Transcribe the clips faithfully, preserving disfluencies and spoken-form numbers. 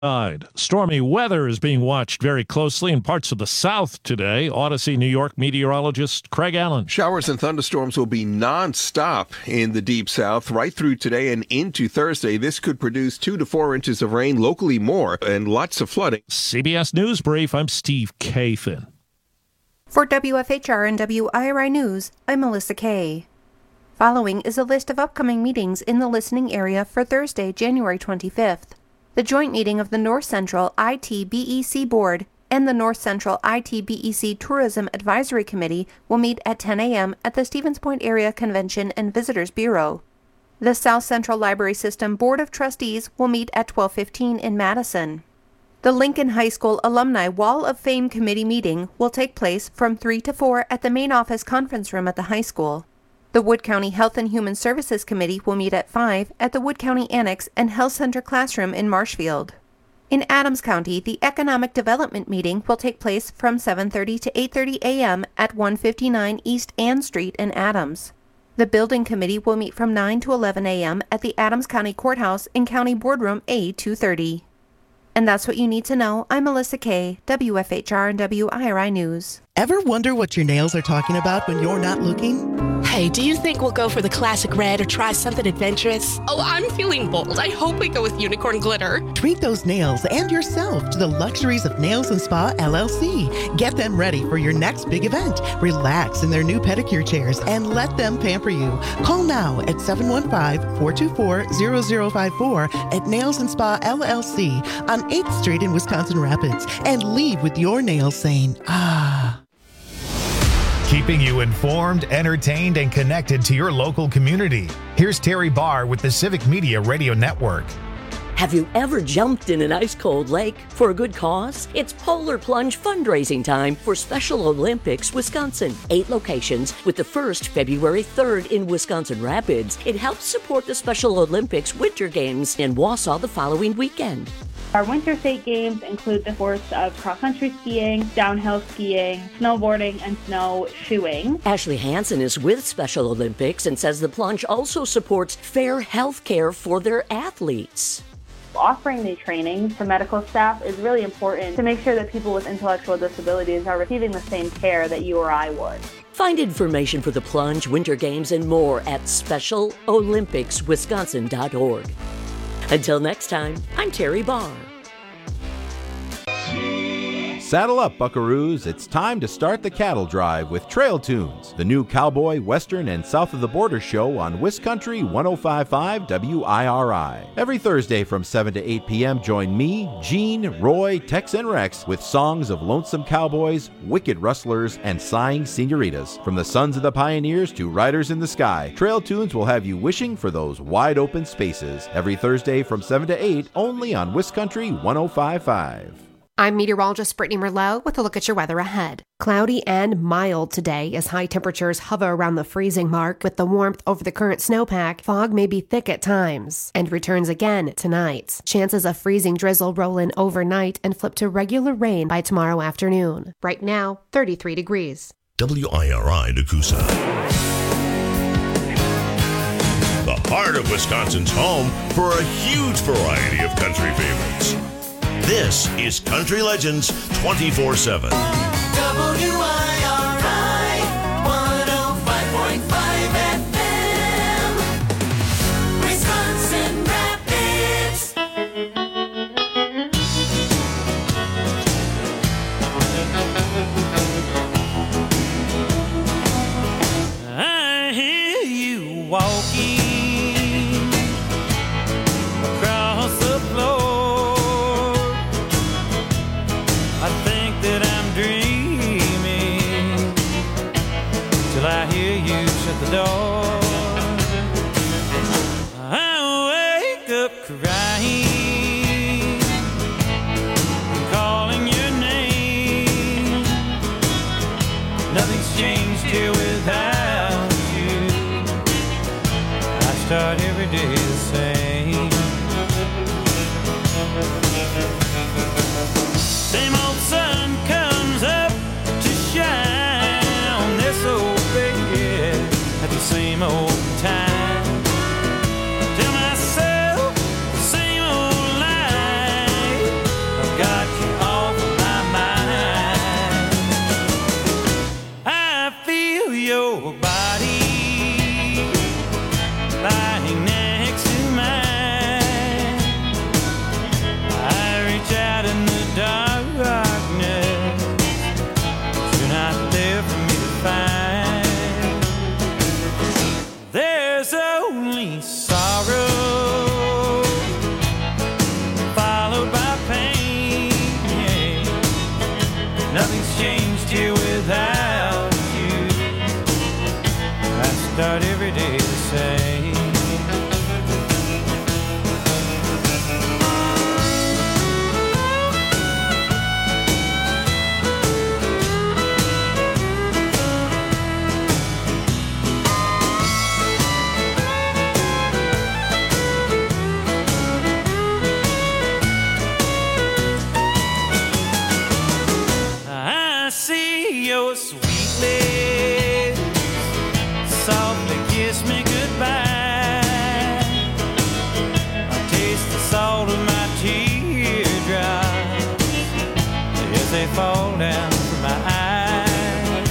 Stormy weather is being watched very closely in parts of the South today. Odyssey, New York meteorologist Craig Allen. Showers and thunderstorms will be nonstop in the Deep South right through today and into Thursday. This could produce two to four inches of rain, locally more, and lots of flooding. C B S News Brief, I'm Steve Kathan. For W F H R and W I R I News, I'm Melissa Kay. Following is a list of upcoming meetings in the listening area for Thursday, January twenty-fifth. The joint meeting of the North Central I T B E C Board and the North Central I T B E C Tourism Advisory Committee will meet at ten a.m. at the Stevens Point Area Convention and Visitors Bureau. The South Central Library System Board of Trustees will meet at twelve fifteen in Madison. The Lincoln High School Alumni Wall of Fame Committee meeting will take place from three to four at the main office conference room at the high school. The Wood County Health and Human Services Committee will meet at five at the Wood County Annex and Health Center Classroom in Marshfield. In Adams County, the Economic Development Meeting will take place from seven thirty to eight thirty a.m. at one fifty-nine East Ann Street in Adams. The Building Committee will meet from nine to eleven a.m. at the Adams County Courthouse in County Boardroom A two thirty. And that's what you need to know. I'm Melissa Kay, W F H R and W I R I News. Ever wonder what your nails are talking about when you're not looking? Hey, do you think we'll go for the classic red or try something adventurous? Oh, I'm feeling bold. I hope we go with unicorn glitter. Treat those nails and yourself to the luxuries of Nails and Spa L L C. Get them ready for your next big event. Relax in their new pedicure chairs and let them pamper you. Call now at seven one five, four two four, zero zero five four at Nails and Spa L L C on eighth Street in Wisconsin Rapids and leave with your nails saying, ah. Keeping you informed, entertained, and connected to your local community. Here's Terry Barr with the Civic Media Radio Network. Have you ever jumped in an ice-cold lake for a good cause? It's Polar Plunge fundraising time for Special Olympics Wisconsin. Eight locations, with the first February third in Wisconsin Rapids. It helps support the Special Olympics Winter Games in Wausau the following weekend. Our winter state games include the sports of cross-country skiing, downhill skiing, snowboarding, and snowshoeing. Ashley Hansen is with Special Olympics and says the plunge also supports fair health care for their athletes. Offering the training for medical staff is really important to make sure that people with intellectual disabilities are receiving the same care that you or I would. Find information for the plunge, winter games, and more at special olympics wisconsin dot org. Until next time, I'm Terry Barr. Saddle up, buckaroos. It's time to start the cattle drive with Trail Tunes, the new cowboy, western, and south of the border show on Wiscountry one oh five point five W I R I. Every Thursday from seven to eight p.m., join me, Gene, Roy, Tex, and Rex with songs of lonesome cowboys, wicked rustlers, and sighing senoritas. From the sons of the pioneers to riders in the sky, Trail Tunes will have you wishing for those wide open spaces. Every Thursday from seven to eight, only on Wiscountry one oh five point five. I'm meteorologist Brittany Merlot with a look at your weather ahead. Cloudy and mild today as high temperatures hover around the freezing mark. With the warmth over the current snowpack, fog may be thick at times and returns again tonight. Chances of freezing drizzle roll in overnight and flip to regular rain by tomorrow afternoon. Right now, thirty-three degrees. W I R I Nakusa. The heart of Wisconsin's home for a huge variety of country favorites. This is Country Legends twenty-four seven. W I R I one oh five point five F M, Wisconsin Rapids. I hear you walking across the floor. I hear you shut the door. I wake up crying, calling your name. Nothing's changed here without you. I start every day the same. Same old sun comes up to shine on this old at the same old time. Tell myself the same old lie. your sweet lips softly kiss me goodbye. I taste the salt of my teardrops as they fall down from my eyes.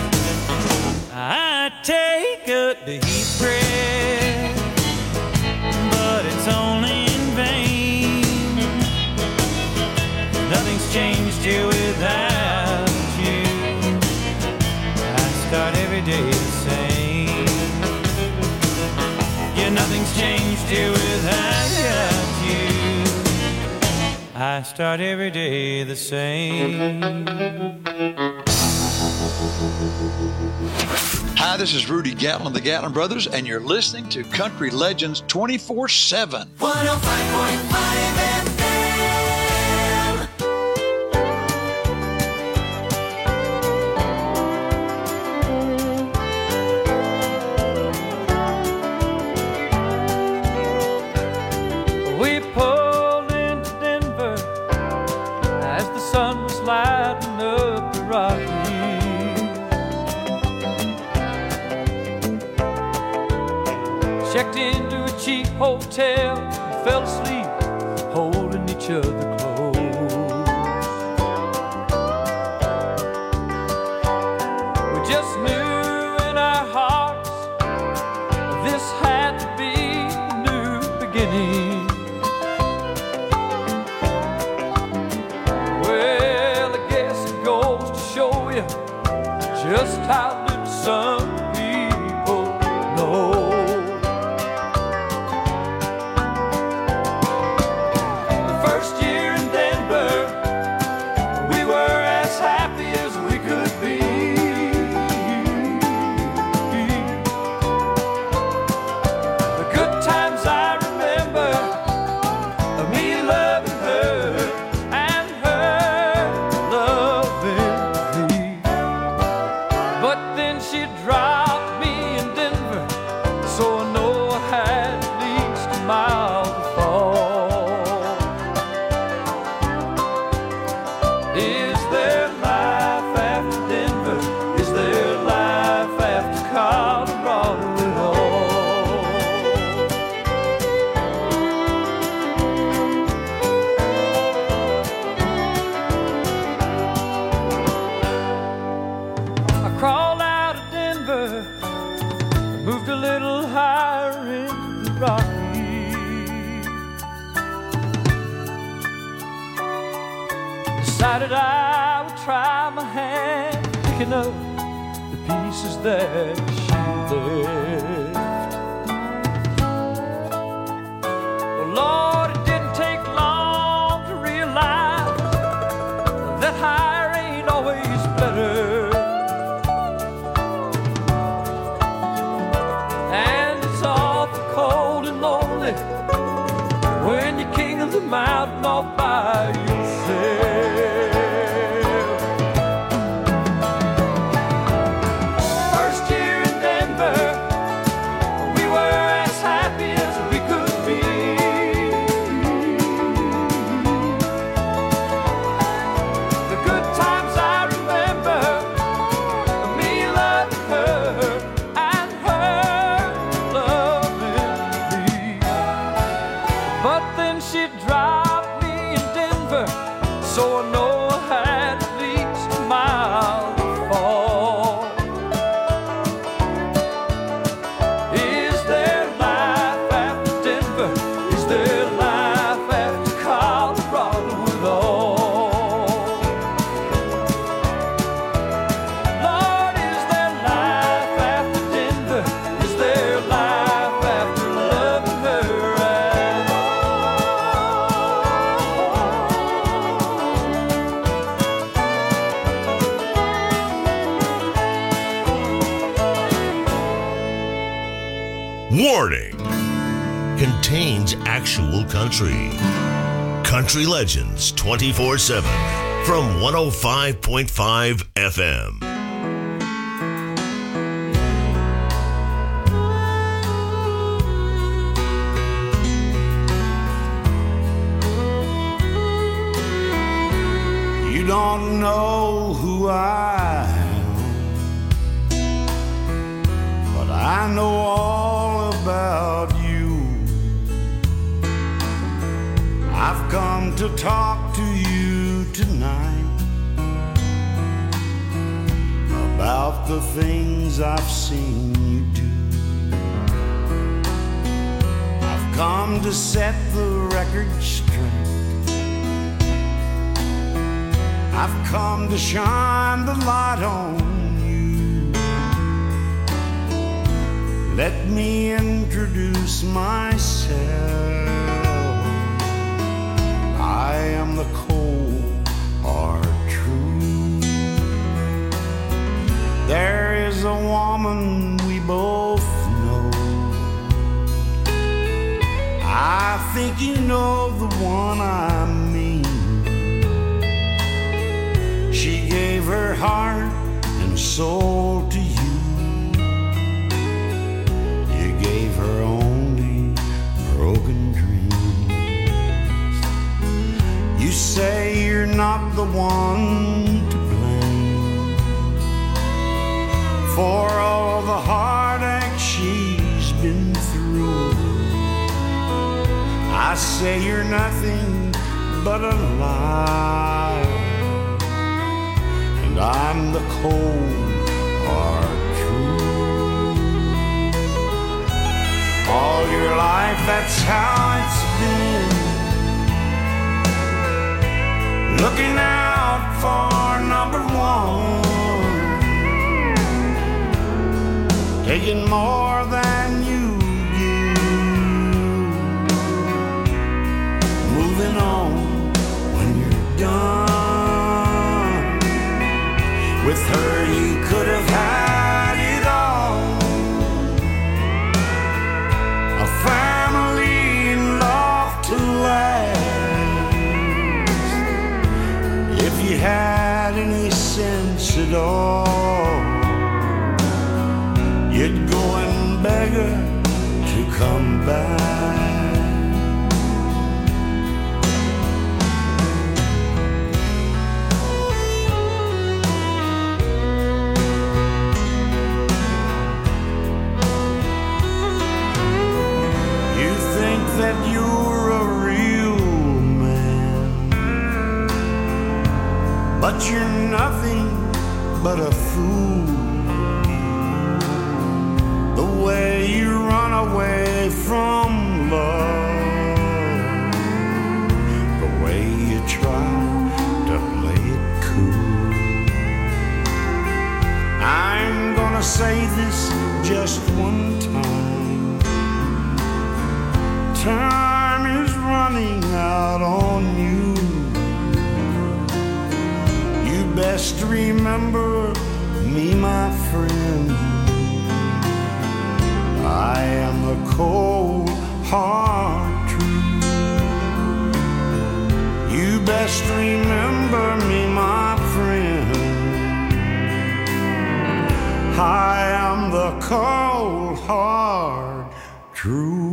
I take a deep breath, but it's only in vain. Nothing's changed here without you. I start every day the same. Yeah, nothing's changed here without you. I start every day the same. Hi, this is Rudy Gatlin of the Gatlin Brothers, and you're listening to Country Legends twenty-four seven. one oh five point five F M. We pulled into Denver as the sun was lighting up the Rockies. Checked into a cheap hotel and fell asleep holding each other close. We just knew in our hearts this had to be a new beginning. Well, I guess it goes to show you just how little some people know. Decided I would try my hand picking up the pieces that she left. Well, Lord, it didn't take long to realize that higher ain't always better. And it's awful cold and lonely when you're king of the mountain all by yourself. Warning. Contains actual country. Country Legends twenty-four seven from one oh five point five F M. You don't know who I am. I know all about you. I've come to talk to you tonight about the things I've seen you do. I've come to set the record straight. I've come to shine the light on you. Let me introduce myself. I am the cold, hard truth. There is a woman we both know. I think you know the one I mean. She gave her heart and soul to you. You gave her only broken dreams. You say you're not the one to blame for all the heartache she's been through. I say you're nothing but a lie. And I'm the cold, hard truth. All your life, that's how it's been. Looking out for number one, taking more than you give, moving on when you're done. With her you could have had it all. A family and love to last. If you had any sense at all, you'd go and beg her to come back. That you're a real man, but you're nothing but a fool. The way you run away from love, the way you try to play it cool. I'm gonna say this just one time. Time is running out on you. You best remember me, my friend. I am the cold, hard truth. You best remember me, my friend. I am the cold, hard truth.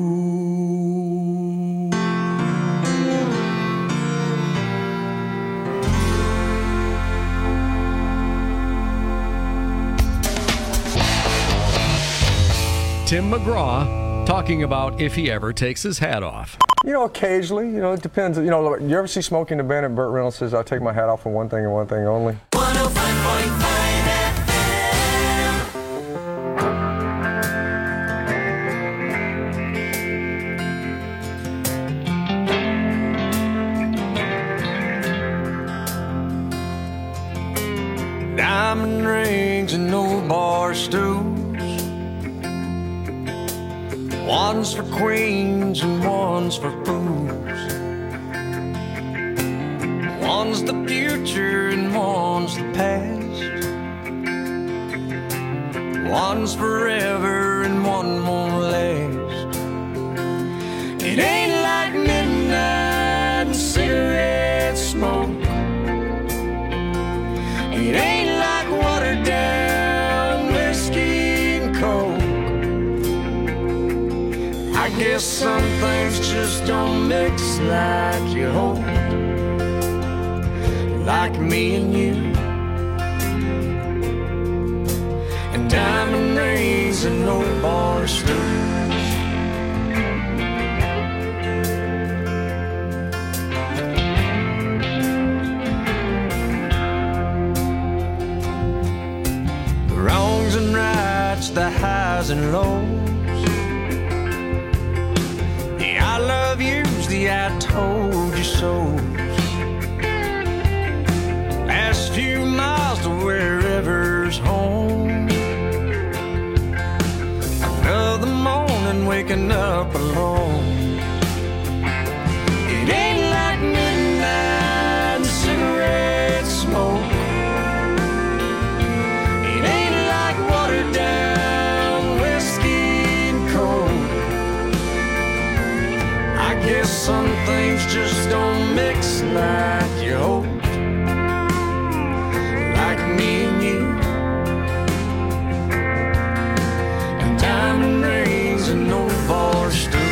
Tim McGraw talking about if he ever takes his hat off. You know, occasionally, you know, it depends. You know, you ever see Smokey and the Bandit? Burt Reynolds says, I take my hat off for one thing and one thing only. one oh five point five Diamond rings and old bar stools. One's for queens and one's for fools. One's the future and one's the past. One's forever and one won't last. It ain't like midnight and cigarette smoke. It ain't like watered down whiskey and coke. I guess some things just don't mix like you hope. Like me and you. And diamond rings rings and no bar stools. The wrongs and rights, the highs and lows, the I love yous, the I told you so. Last few miles to wherever's home. Another morning waking up alone. It ain't like midnight and cigarette smoke. It ain't like watered down whiskey and coke. I guess some things just don't mix like you hope. Me and you, and diamond rings and no bar stools.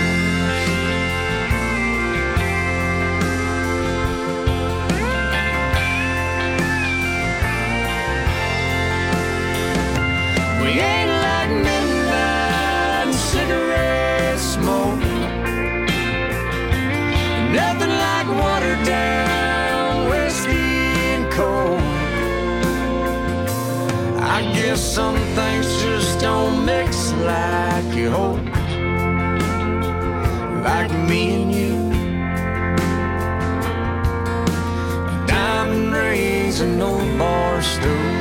We ain't like midnight and cigarette smoke, nothing like watered down whiskey and coke. I guess some things just don't mix like you hope. Like me and you, and diamond rings and no bar stools.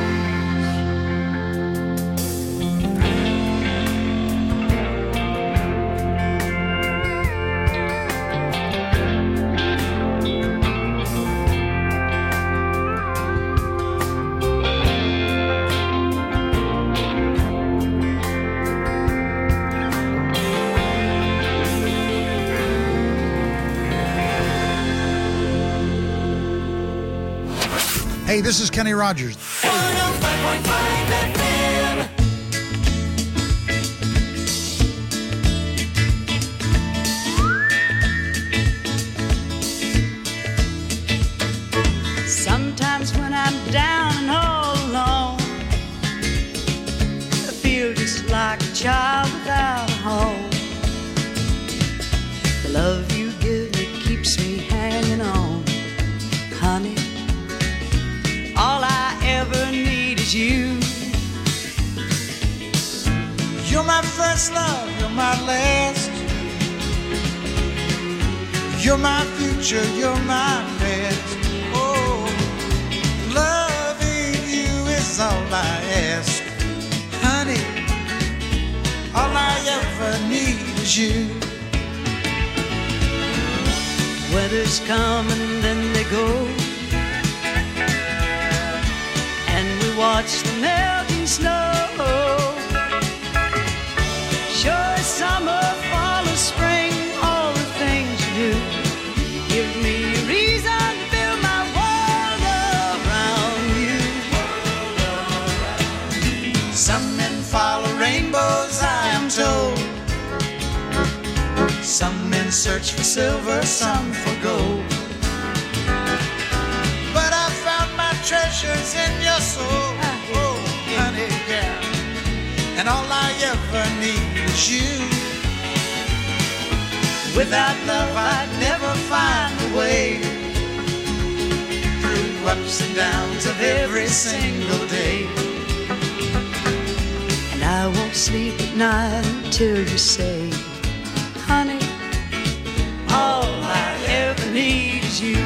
Hey, this is Kenny Rogers. one oh five point five F M. Sometimes when I'm down and all alone, I feel just like a child without a home. The love you give me keeps me hanging on, honey. All I ever need is you. You're my first love, you're my last. You're my future, you're my past. Oh, loving you is all I ask. Honey, all I ever need is you. Weathers come and then they go, watch the melting snow. Sure, summer, fall, or spring, all the things you do give me a reason to build my world around you. Some men follow rainbows, I am told. Some men search for silver, some for gold. But I found my treasures in your soul. Oh, honey, yeah. And all I ever need is you. Without love, I'd never find a way through ups and downs of every single day. And I won't sleep at night until you say, honey, all I ever need is you.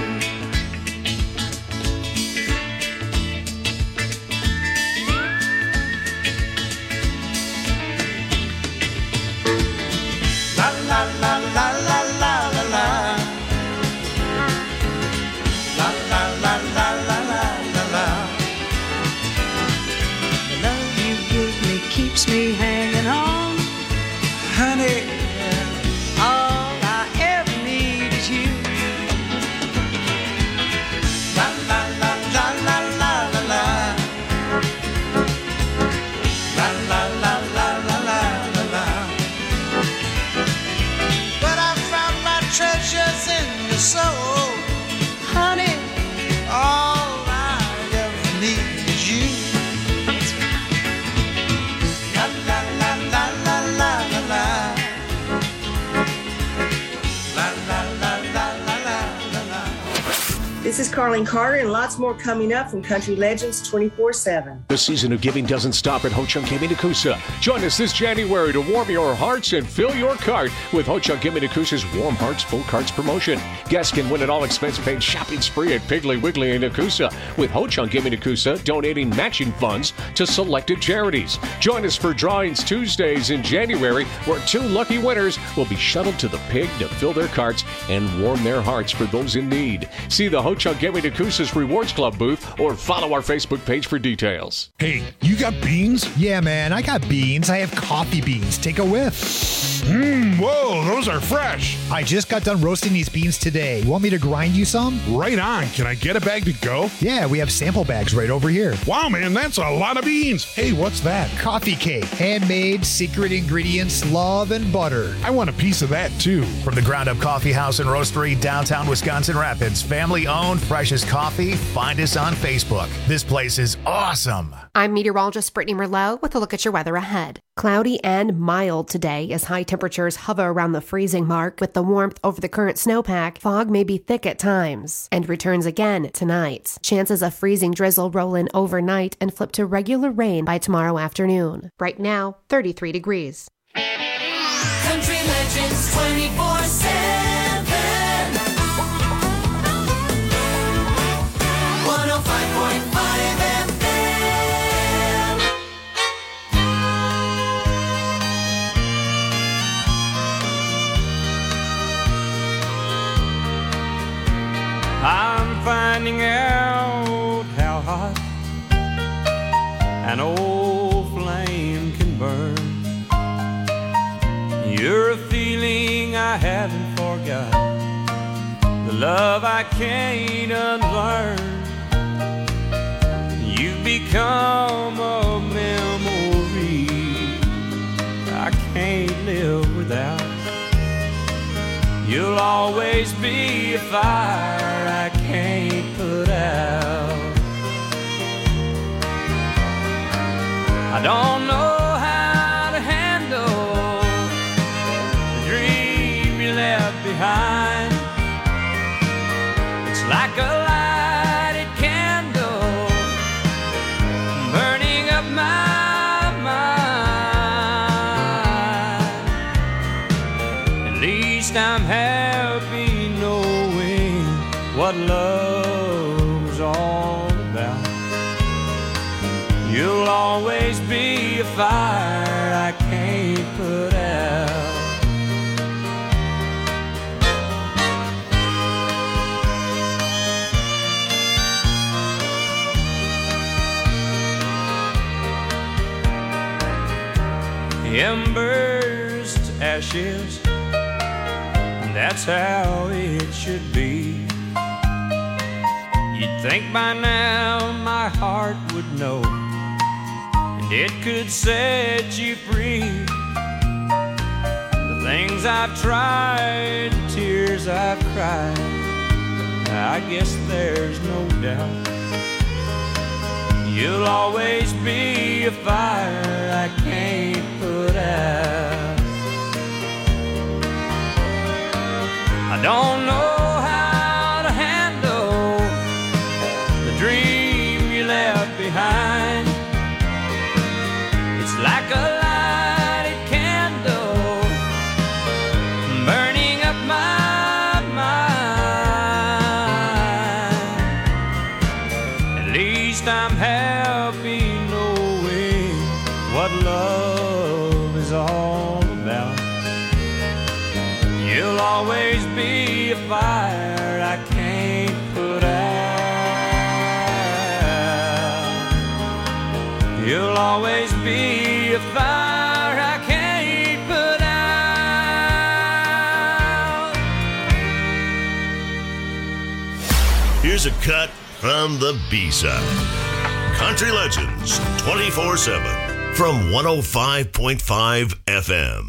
La la la la la la la la. La la la la la la la la. The love you give me keeps me hanging on, honey. This is Carlene Carter, and lots more coming up from Country Legends twenty-four seven. The season of giving doesn't stop at Ho-Chunk Kimmy-Nakusa. Join us this January to warm your hearts and fill your cart with Ho-Chunk Kimmy-Nakusa's Warm Hearts Full Carts promotion. Guests can win an all-expense-paid shopping spree at Piggly Wiggly in Nakusa, with Ho-Chunk Kimmy-Nakusa donating matching funds to selected charities. Join us for drawings Tuesdays in January, where two lucky winners will be shuttled to the pig to fill their carts and warm their hearts for those in need. See the Ho-Chunk Kimmy-Nakusa's Rewards Club booth or follow our Facebook page for details. Hey, you got beans? Yeah, man, I got beans. I have coffee beans. Take a whiff. Mmm, whoa, those are fresh. I just got done roasting these beans today. You want me to grind you some? Right on. Can I get a bag to go? Yeah, we have sample bags right over here. Wow, man, that's a lot of beans. Hey, what's that? Coffee cake. Handmade, secret ingredients, love, and butter. I want a piece of that, too. From the Ground Up Coffee House and Roastery, downtown Wisconsin Rapids, family-owned, fresh as coffee. Find us on Facebook. This place is awesome. I'm meteorologist Brittany Merlot with a look at your weather ahead. Cloudy and mild today as high temperatures hover around the freezing mark with the warmth over the current snowpack. Fog may be thick at times and returns again tonight. Chances of freezing drizzle roll in overnight and flip to regular rain by tomorrow afternoon. Right now, thirty-three degrees. Country Legends twenty-four seven. one oh five point five F M. I'm finding out how hot an old flame can burn. You're a feeling I haven't forgot, the love I can't unlearn. You've become a memory I can't live without. You'll always be a fire I can't put out. I don't know how to handle the dream you left behind. It's like a lighted candle burning up my mind. At least I'm happy knowing what love's all about. You'll always be a fire I can't put out. Embers to ashes, that's how it should be. You'd think by now my heart would know, and it could set you free. The things I've tried, the tears I've cried, I guess there's no doubt. You'll always be a fire I can't put out. I don't know how to handle the dream you left behind. It's like a lighted candle burning up my mind. At least I'm happy knowing what love is all about. You'll always be a fire I can't put out. You'll always be a fire I can't put out. Here's a cut from the B-side. Country Legends twenty-four seven from one oh five point five F M.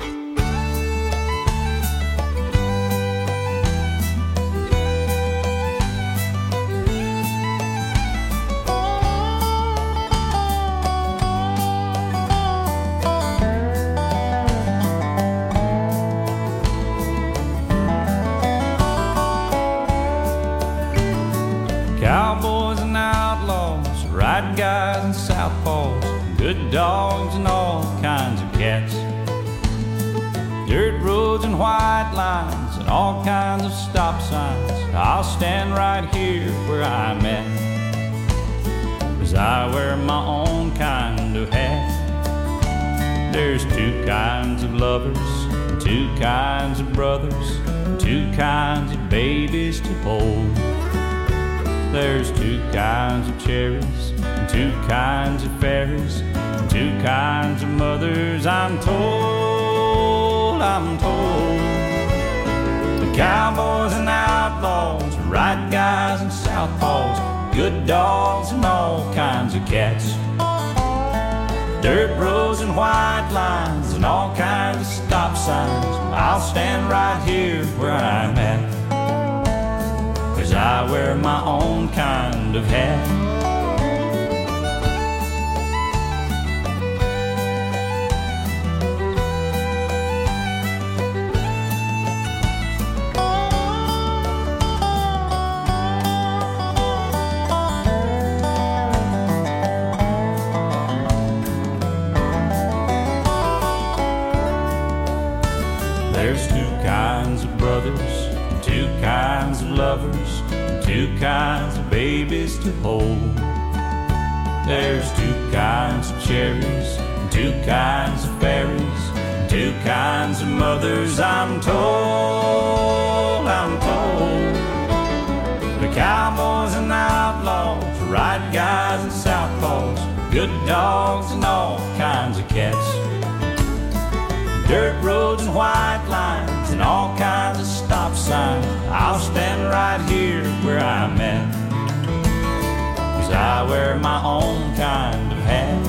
Cowboys and outlaws, right guys and southpaws, good dogs and all kinds of cats. Dirt roads and white lines and all kinds of stop signs. I'll stand right here where I'm at, 'cause I wear my own kind of hat. There's two kinds of lovers, two kinds of brothers, two kinds of babies to hold. There's two kinds of cherries, two kinds of fairies, two kinds of mothers, I'm told, I'm told. The cowboys and outlaws, right guys and southpaws, good dogs and all kinds of cats. Dirt roads and white lines and all kinds of stop signs. I'll stand right here where I'm at, 'cause I wear my own kind of hat. There's two kinds of brothers, two kinds of lovers, two kinds of babies to hold. There's two kinds of cherries, two kinds of fairies, two kinds of mothers, I'm told, I'm told. The cowboys and outlaws, right guys and southpaws, good dogs and all kinds of cats. Dirt roads and white lines and all kinds of stop signs. I'll stand right here where I'm at, 'cause I wear my own kind of hat.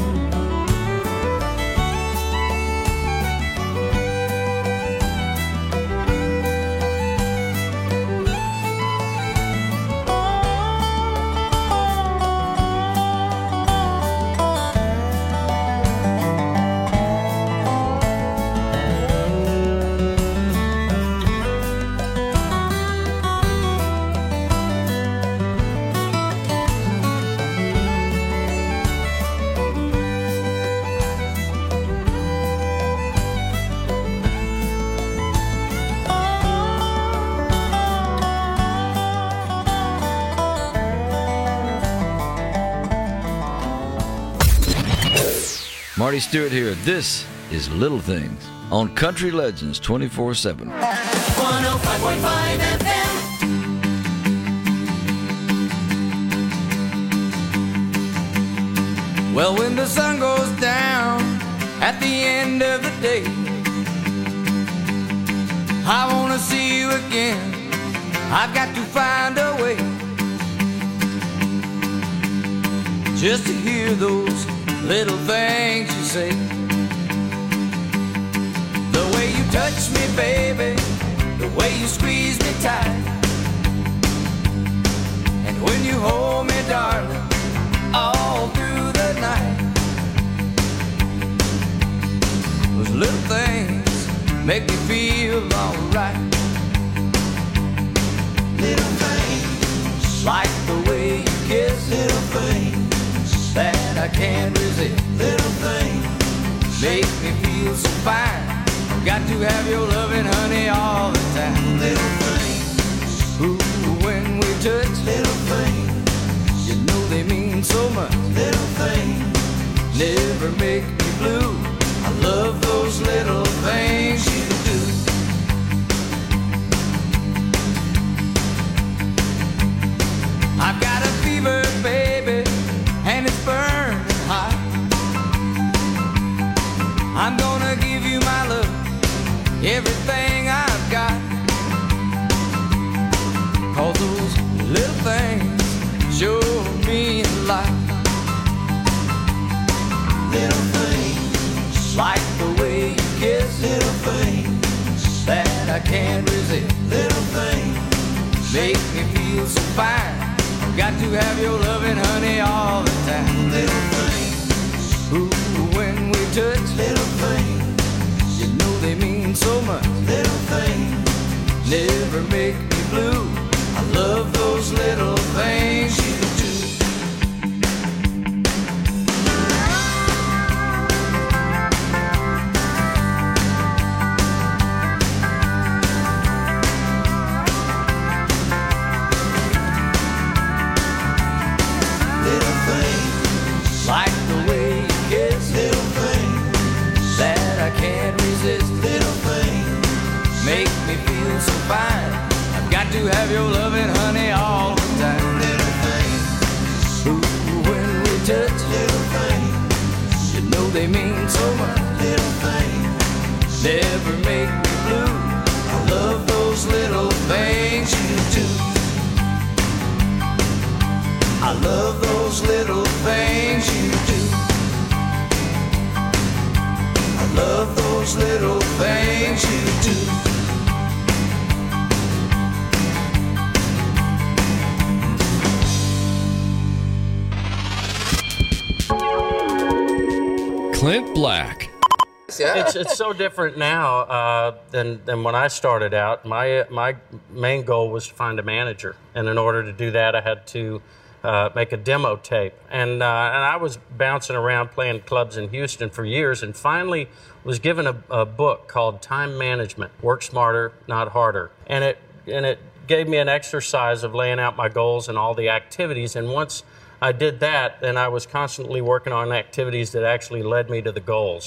Marty Stewart here. This is Little Things on Country Legends twenty-four seven. one oh five point five F M. Well, when the sun goes down at the end of the day, I wanna see you again. I've got to find a way just to hear those little things you say. The way you touch me, baby, the way you squeeze me tight, and when you hold me, darling, all through the night. Those little things make me feel alright. Little things like the way you kiss. Little things that I can't resist. Little things make me feel so fine. Got to have your loving, honey, all the time. Little things, ooh, when we touch. Little things, you know they mean so much. Little things never make me blue. I love those little things you do. I've got a fever, baby, and it's burning hot. I'm gonna give you my love, everything I've got. 'Cause those little things sure mean a lot. Little things like the way you kiss. Little things that I can't resist. Little things make me feel so fine. Got to have your loving, honey, all the time. Little things, ooh, when we touch. Little things, you know they mean so much. Little things never make me blue. I love those little things you have your loving honey all the time. Little things. Ooh, when we touch, little things. You know they mean so much. Little things. Never make me blue. I love those little things you do. I love those little things you do. I love those little things you do. Clint Black. It's it's so different now uh, than than when I started out. My my main goal was to find a manager, and in order to do that, I had to uh, make a demo tape. And uh, and I was bouncing around playing clubs in Houston for years, and finally was given a, a book called Time Management: Work Smarter, Not Harder. And it and it gave me an exercise of laying out my goals and all the activities. And once I did that, then I was constantly working on activities that actually led me to the goals.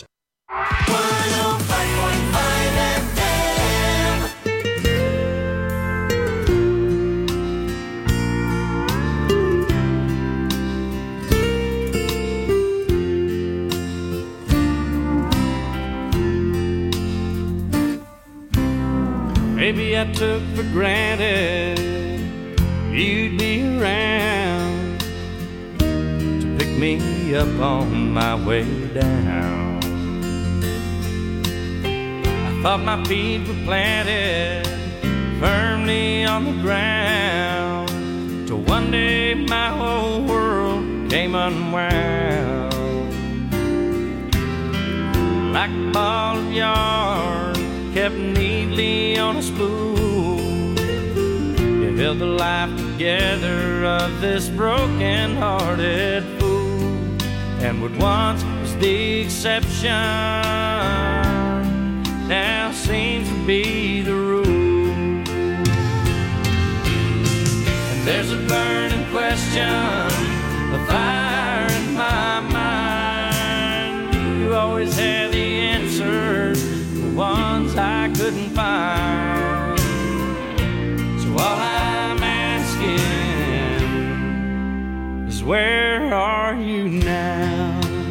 Maybe I took for granted you'd be around to pick me up on my way down. I thought my feet were planted firmly on the ground, till one day my whole world came unwound. Like a ball of yarn kept neatly on a spool, you held the life together of this broken-hearted fool. And what once was the exception now seems to be the rule. And there's a burning question, a fire in my mind. You always had the answers, the ones I couldn't find. So all I'm asking is, where are you now?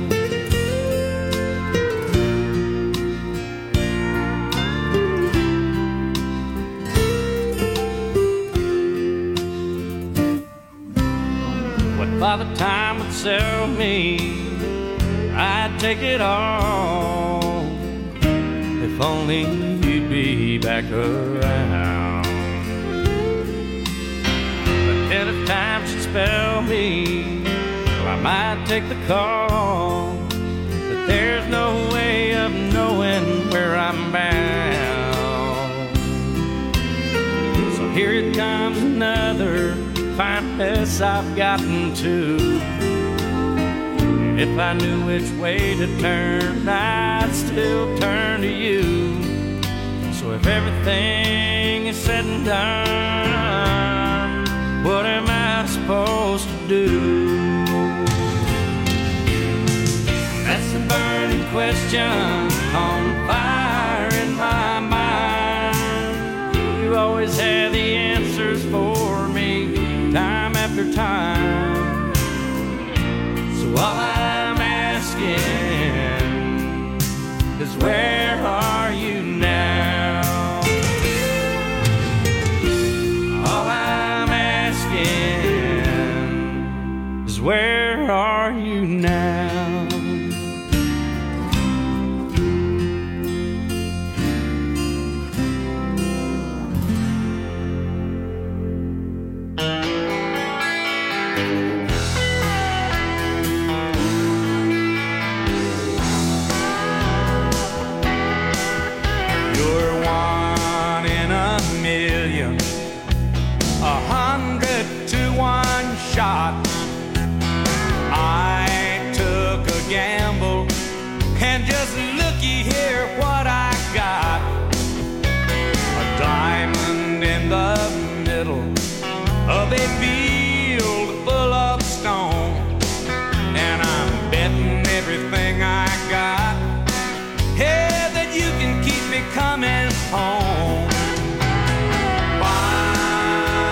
What Father Time would sell me, I'd take it all, if only you'd be back around. But ahead of time she'd spell me, well, I might take the call, but there's no way of knowing where I'm bound. So here it comes, another fine mess I've gotten to. If I knew which way to turn, I'd still turn to you. So if everything is said and done, what am I supposed to do? That's the burning question on fire in my mind. You always had the answers for me, time after time. So all I'm asking is, where are you now? All I'm asking is, where are you now? Shot. I took a gamble, and just looky here what I got. A diamond in the middle of a field full of stone, and I'm betting everything I got, yeah, that you can keep me coming home. Why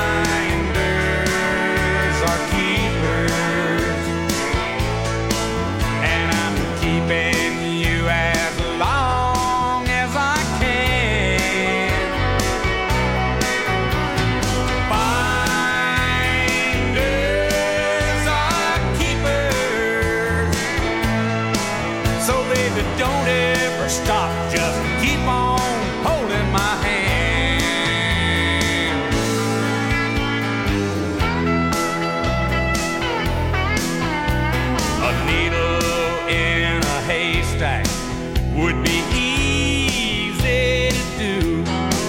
stop, just keep on holding my hand. A needle in a haystack would be easy to do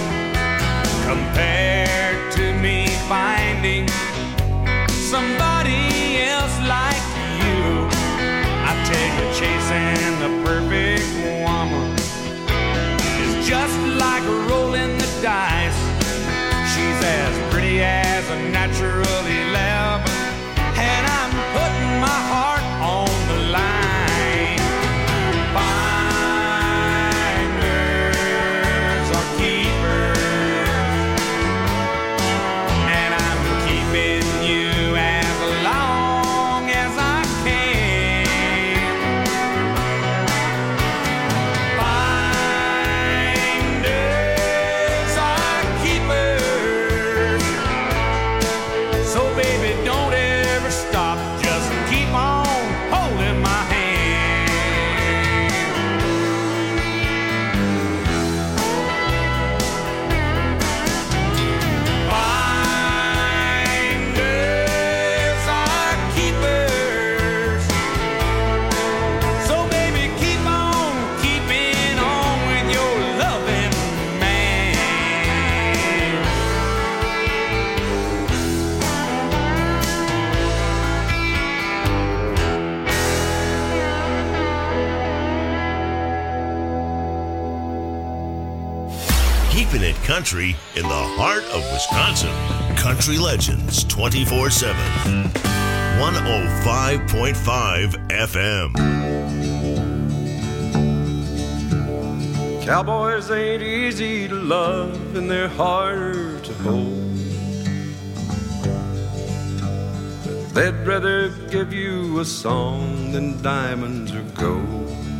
compared to me finding somebody else like you. I tell you, chasing the perfect woman is just like rolling the dice. She's as pretty as a natural eleven, and I'm putting my heart on the line. Finders are keepers, and I'm keeping you as long as I can. Finders are keepers, so baby, don't ever stop, just keep on holding my hand. Finders are keepers, so baby, keep on keeping on with your loving man. Keeping it country in the heart of Wisconsin. Country Legends twenty-four seven. one oh five point five F M. Cowboys ain't easy to love and they're harder to hold. They'd rather give you a song than diamonds or gold.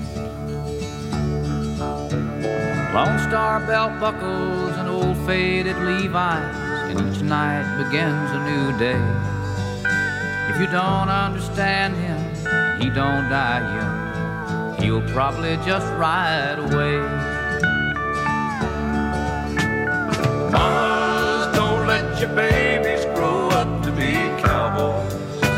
Lone Star belt buckles and old faded Levi's, and each night begins a new day. If you don't understand him, he don't die young, he'll probably just ride away. Mamas, don't let your babies grow up to be cowboys.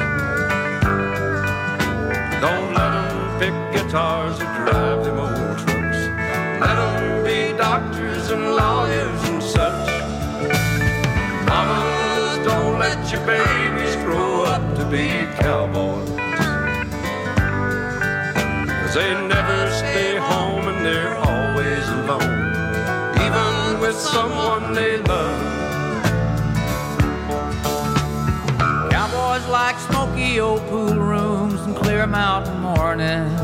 Don't let them pick guitars or drive them old trucks. Let them be doctors and lawyers and such. Mamas, don't let your babies grow up to be cowboys. 'Cause they never stay home and they're always alone, even with someone they love. Cowboys like smoky old pool rooms and clear mountain mornings,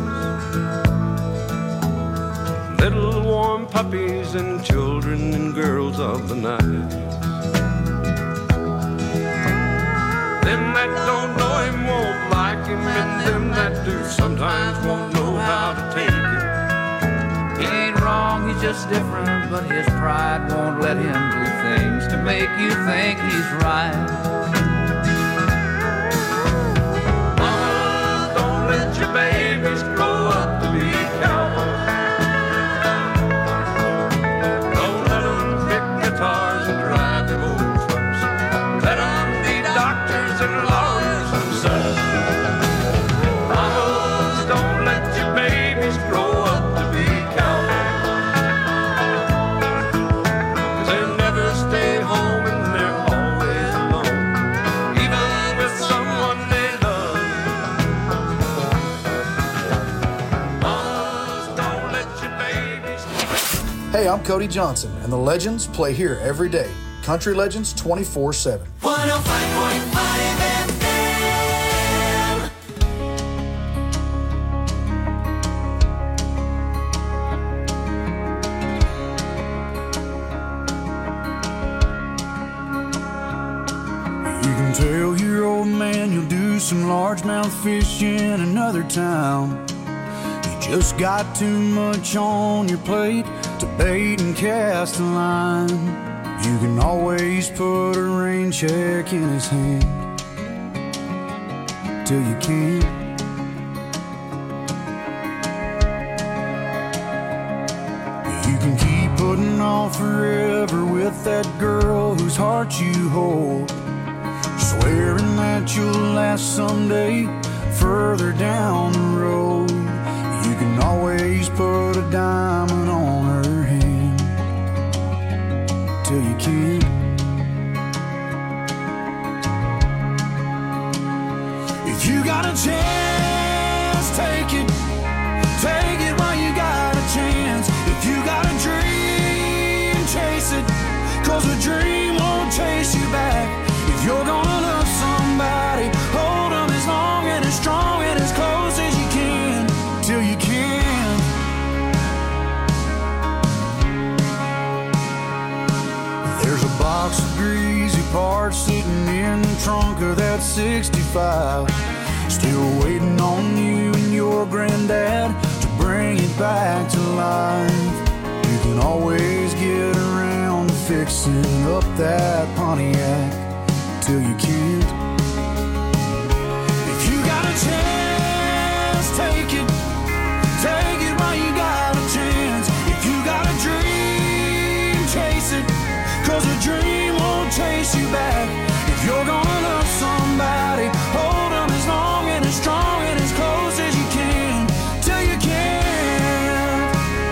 Little warm puppies and children and girls of the night. Them that don't know him won't like him, and them that do sometimes won't know how to take it. he ain't wrong, he's just different, but his pride won't let him do things to make you think he's right. Mama, don't let your babies grow up to be cowboys. Don't let them pick guitars and drive them old trucks. Let them be doctors and lawyers and such. Mamas, don't let your babies grow up to be cowboys. 'Cause they never stay home and they're always alone, even with someone they love. Mamas, don't let your babies. Hey, I'm Cody Johnson, and the Legends play here every day. Country Legends twenty-four seven. one oh five point five F M. You can tell your old man you'll do some largemouth fish in another town. You just got too much on your plate to bait and cast a line. You can always put a rain check in his hand till you can't. holding on forever with that girl whose heart you hold, swearing that you'll last someday further down the road. You can always put a diamond on her hand till you can't. If you got a chance, take it. Take it while you got a chance. If you got a dream, chase it. Cause a dream won't chase you back. If you're gonna love somebody, hold them as long and as strong and as close as you can, till you can. There's a box of greasy parts sitting in the trunk of that sixty-five, still waiting on you and your granddad to bring it back to life. You can always get around to fixing up that Pontiac till you can't. If you got a chance, take it. Take it while you got a chance. If you got a dream, chase it. Cause a dream won't chase you back. If you're gonna love somebody, hold them as long and as strong and as close as you can, till you can.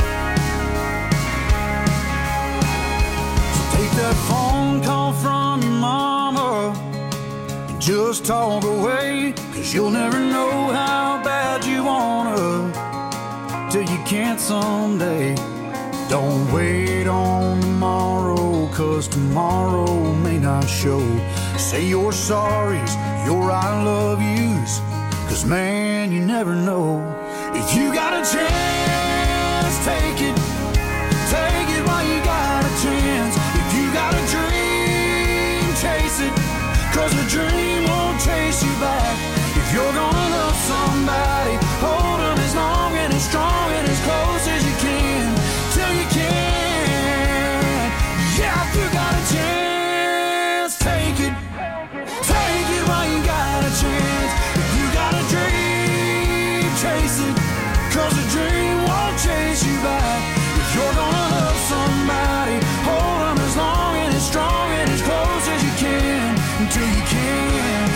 So take that phone call from your mama and just talk away. Cause you'll never know how bad you wanna till you can't someday. Don't wait on tomorrow, cause tomorrow may not show. Say your sorries, your I love yous, cause man, you never know. If you got a chance, take it. Take it while you got a chance. If you got a dream, chase it. Cause a dream won't chase you back. If you're gonna love somebody, hold them as long and as strong and as close as you can, till you can. Yeah, if you got a chance, take it. Take it while you got a chance. If you got a dream, chase it. Cause a dream won't chase you back. If you're gonna love somebody, hold them as long and as strong and as close as you can, until you can.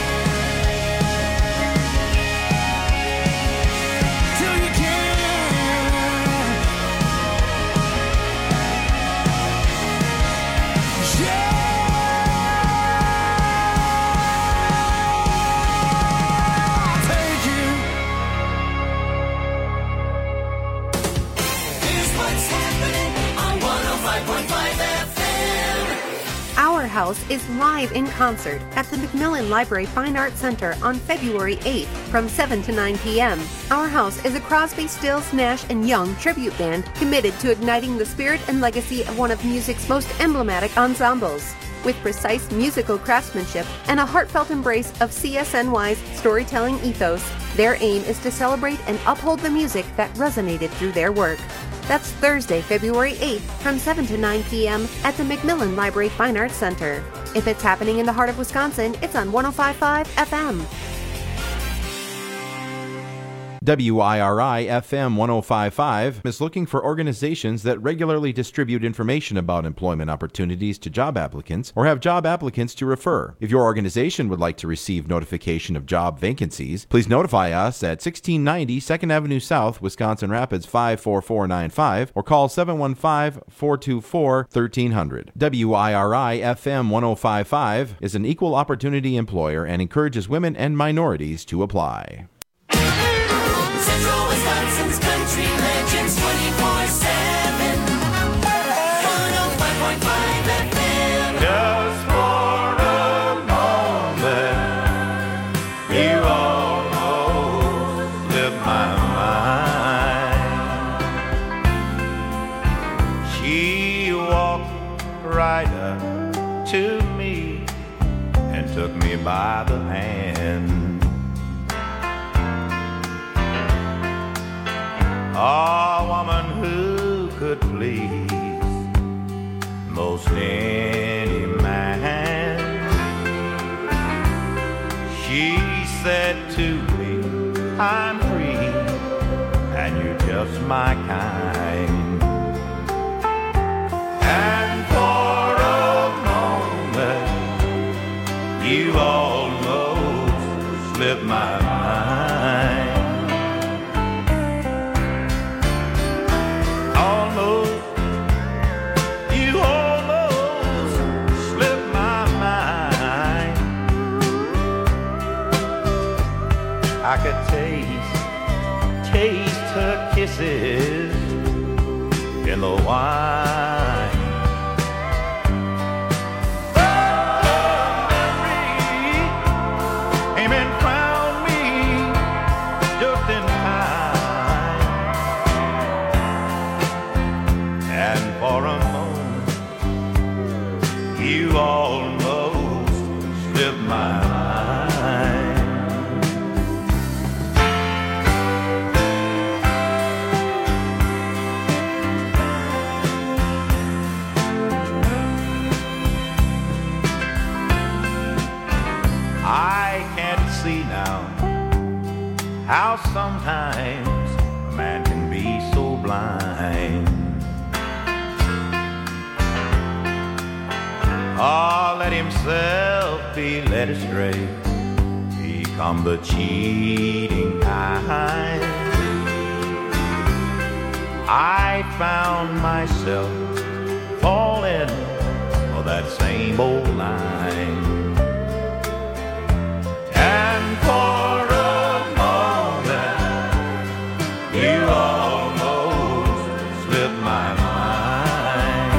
Till you can. Yeah. Our House is live in concert at the McMillan Library Fine Arts Center on February eighth from seven to nine p.m. Our House is a Crosby, Stills, Nash and Young tribute band committed to igniting the spirit and legacy of one of music's most emblematic ensembles. With precise musical craftsmanship and a heartfelt embrace of C S N Y's storytelling ethos, their aim is to celebrate and uphold the music that resonated through their work. That's Thursday, February eighth from seven to nine p.m. at the McMillan Library Fine Arts Center. If it's happening in the heart of Wisconsin, it's on one oh five point five F M. W I R I F M one oh five point five is looking for organizations that regularly distribute information about employment opportunities to job applicants or have job applicants to refer. If your organization would like to receive notification of job vacancies, please notify us at sixteen ninety second Avenue South, Wisconsin Rapids five four four nine five or call seven one five, four two four, one three zero zero. W I R I F M one oh five point five is an equal opportunity employer and encourages women and minorities to apply. Central Wisconsin's Country Legends twenty-four seven. one oh five point five F M. Just for a moment, you almost lit my mind. She walked right up to me and took me by the hand. A woman who could please most any man. She said to me, I'm free and you're just my kind. And for a moment, you almost slipped my mind. Almost, you almost slipped my mind. I could taste, taste her kisses in the wine. Oh, memory came and found me just in time. And for a moment, you almost slipped my mind. I can't see now how sometimes a man can be so blind. Oh, let himself be led astray, become the cheating kind. I found myself falling for that same old line. And for a moment, you almost slipped my mind.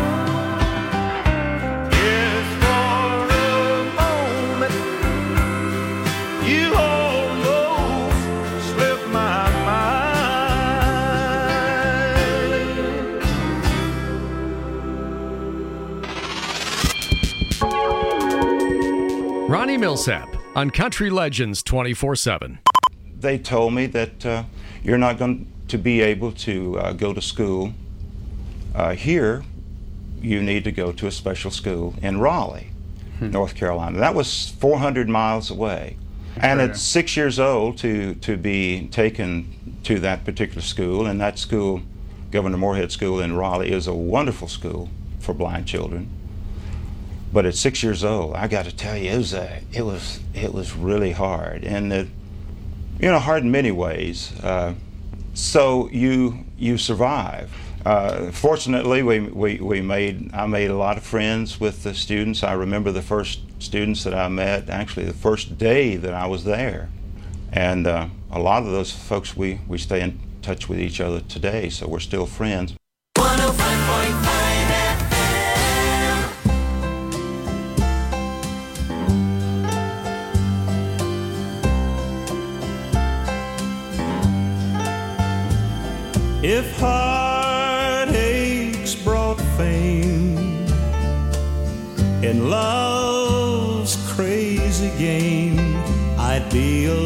Yes, for a moment, you almost slipped my mind. Ronnie Millsap on Country Legends twenty-four seven. They told me that uh, you're not going to be able to uh, go to school uh, here. You need to go to a special school in Raleigh, hmm. North Carolina. That was four hundred miles away. And at six years old to, to be taken to that particular school, and that school, Governor Moorhead School in Raleigh, is a wonderful school for blind children. But at six years old, I got to tell you, it was a, it was it was really hard, and it, you know, hard in many ways. Uh, so you you survive. Uh, fortunately, we, we we made I made a lot of friends with the students. I remember the first students that I met, actually the first day that I was there, and uh, a lot of those folks we we stay in touch with each other today. So we're still friends. one oh five point five If heartaches brought fame in love's crazy game, I'd be a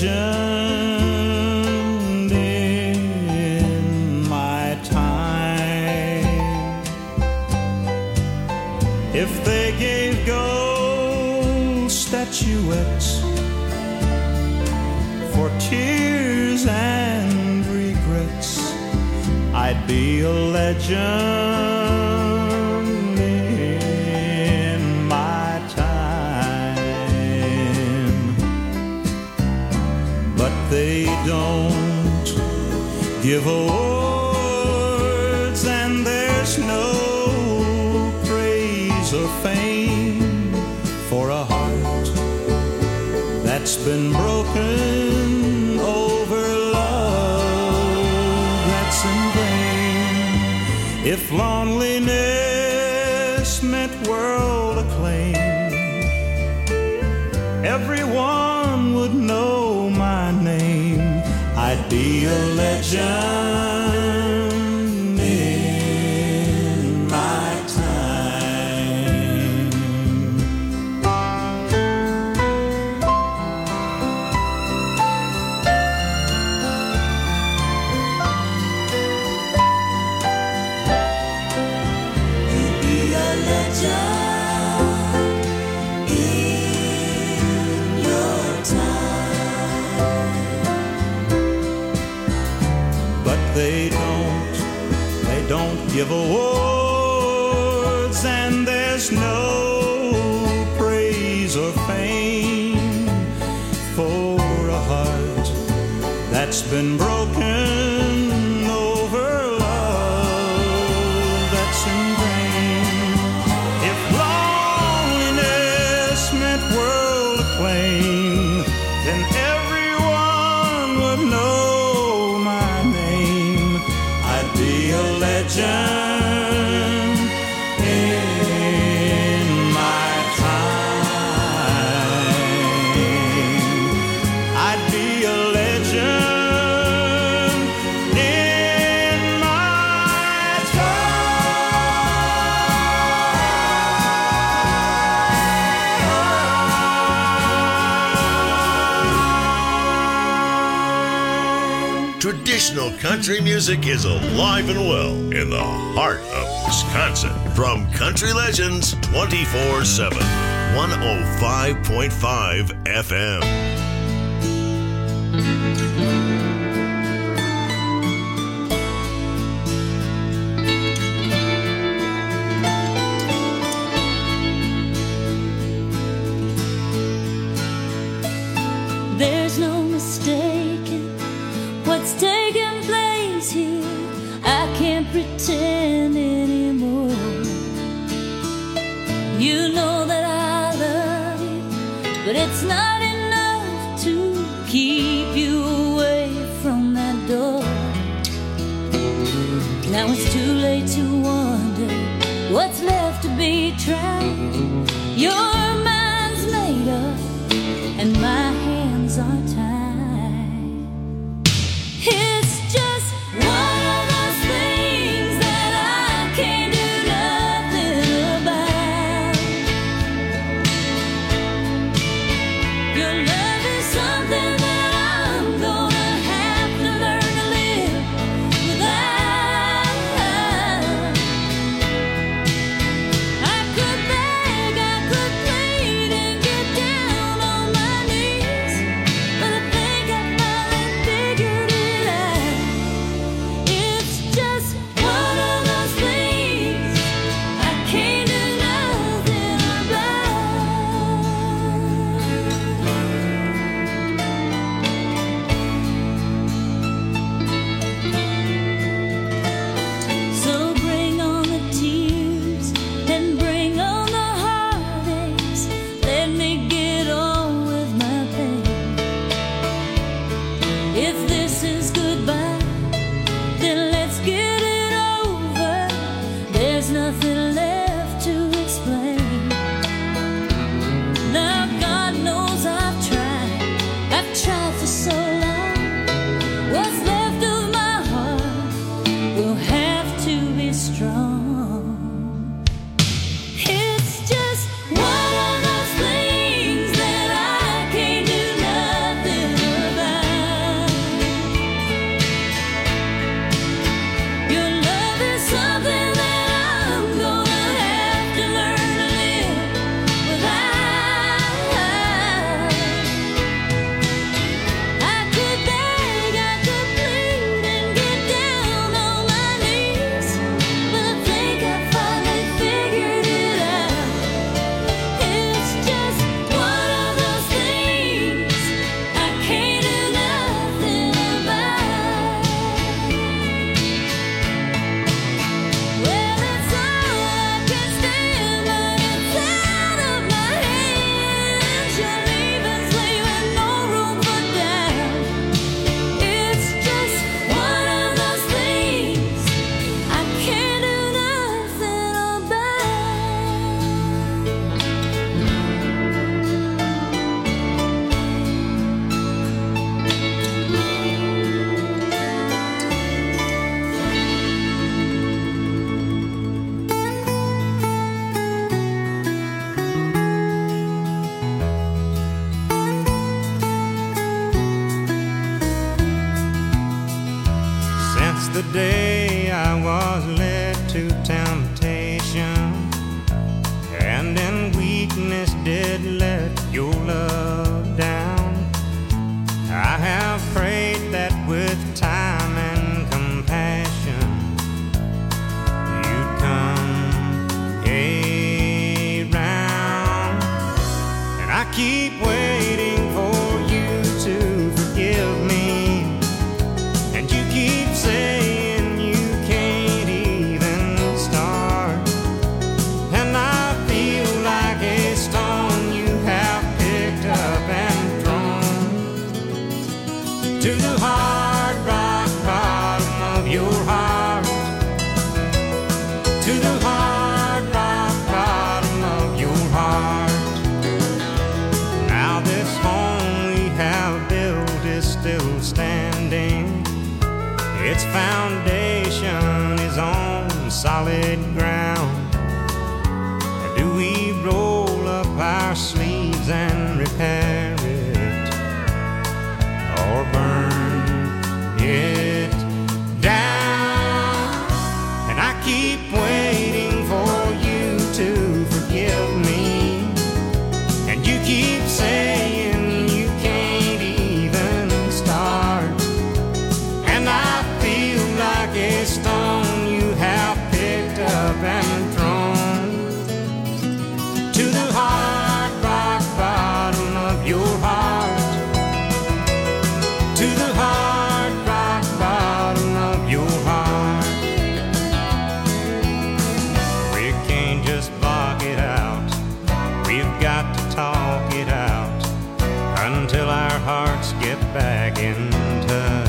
legend in my time. If they gave gold statuettes for tears and regrets, I'd be a legend in my time. But they don't give awards, and there's no praise or fame for a heart that's been broken over love that's in vain. If loneliness meant world acclaim, everyone would know my name. I'd be a legend in my time. You'd be a legend in your time. But they don't, they don't give awards, words and there's no praise or fame for a heart that's been broken over love that's in vain. If loneliness meant world acclaim, then everyone would know my name. I'd be a legend in my time. I'd be a legend in my Traditional country music is alive and well in the heart of Wisconsin. From Country Legends twenty-four seven, one oh five point five F M. There's no mistaking what's taking place here. I can't pretend anymore. You know that I love you, but it's not enough to keep you away from that door. Now it's too late to wonder what's left to be tried. Your mind's made up and my hands are tied. It's just one of those things that I can't do nothing about. Your love is something that I'm gonna have to learn to live without. I could beg, I could plead and get down on my knees, but I think I finally figured it out. It's just one of those things I can't do nothing about. So bring on the tears and bring on the heartaches. Let me get on with my pain. If this is goodbye, then let's get it over. There's nothing left to explain. Now God knows I've tried, I've tried for so long. What's left of my heart will have to be strong. It's just one of those things that I can't do nothing about. Your love is something that I'm gonna have to learn to live without. I could beg, I could plead and get down on my knees, but I think I finally figured it out. It's just one of those things I can't do nothing about. Well, it's all I can stand, but it's out of my hands. You're leaving, leaving no room for doubt. It's just one of those things I can't do nothing Since the day I was led to temptation, and in weakness did let your love down, I have prayed that with time and compassion you'd come to the hard rock bottom of your heart, to the hard rock bottom of your heart. Now this home we have built is still standing. Its foundation is on solid ground. Do we roll up our sleeves and repair it, or burn it down? And I keep waiting for you to forgive me, and you keep saying you can't even start. And I feel like a stone you have picked up and thrown to the hard rock bottom of your heart, to the hard rock bottom of your heart. We can't just block it out, we've got to talk it out until our hearts get back in touch.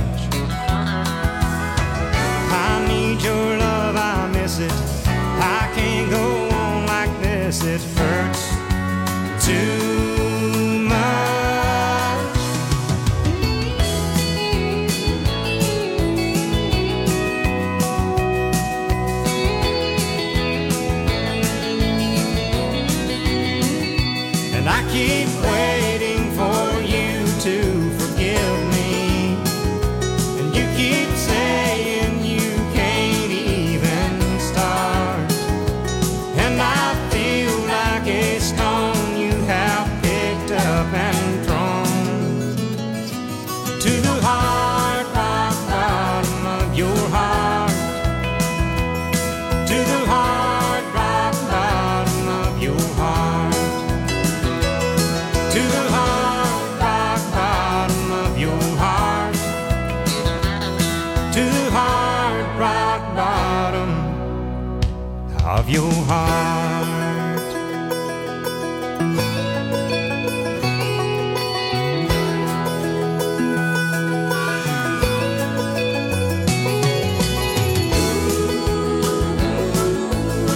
I need your love, I miss it, I can't go on like this, it hurts too much. And I keep waiting for you to forgive me, and you keep saying you can't even start. And I feel like a stone you have picked up and thrown to the hard rock bottom of your heart, to the hard rock bottom of your heart, to the hard rock bottom of your heart, to the hard rock bottom of your heart.